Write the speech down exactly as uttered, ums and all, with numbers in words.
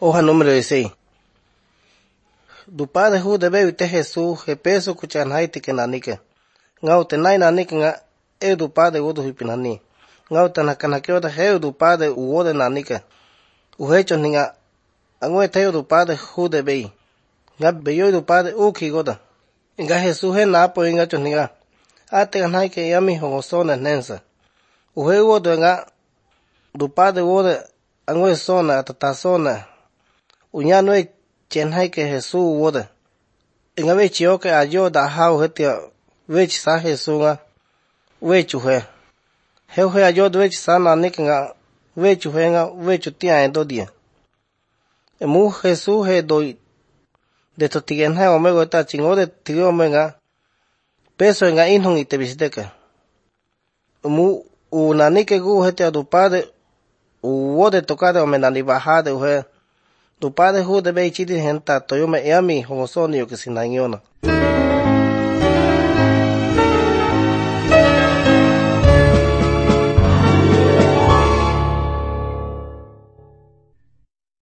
Hoja número dieciséis. Du Padre Hu debe vite Jesús, je peso kuchanhaiti que nanike. Ngau te nai nanike nga e du Padre udu hipinani. Ngau te nakanakeo te heu du Padre uode nanike. Uhecho ninga angwe teo du Padre Hu debe. Nga beyo du Padre uki goda. Nga Jesús he napo inga choninga. Ate ganhai ke yami hongosone nensa. Uhe uodo nga du Padre uode angwe sona atatasona. Unyano e chenhai ke Jesús uode. Inga vechi oke ayo da hao hetia vechi sa Jesús nga vechi uhe. Heu he ayo da vechi sa nanik nga vechi uhe nga vechi tia endo dia. Emu Jesús he doi de totigenhai omego eta chingode tigio menga peso nga inhong ite visiteke. Emu u nanike gu hetia du Padre uode tokade omenani bajade uhe. Du Padre Hu debe ichiti genta toyome eami homosonio que sinangiona.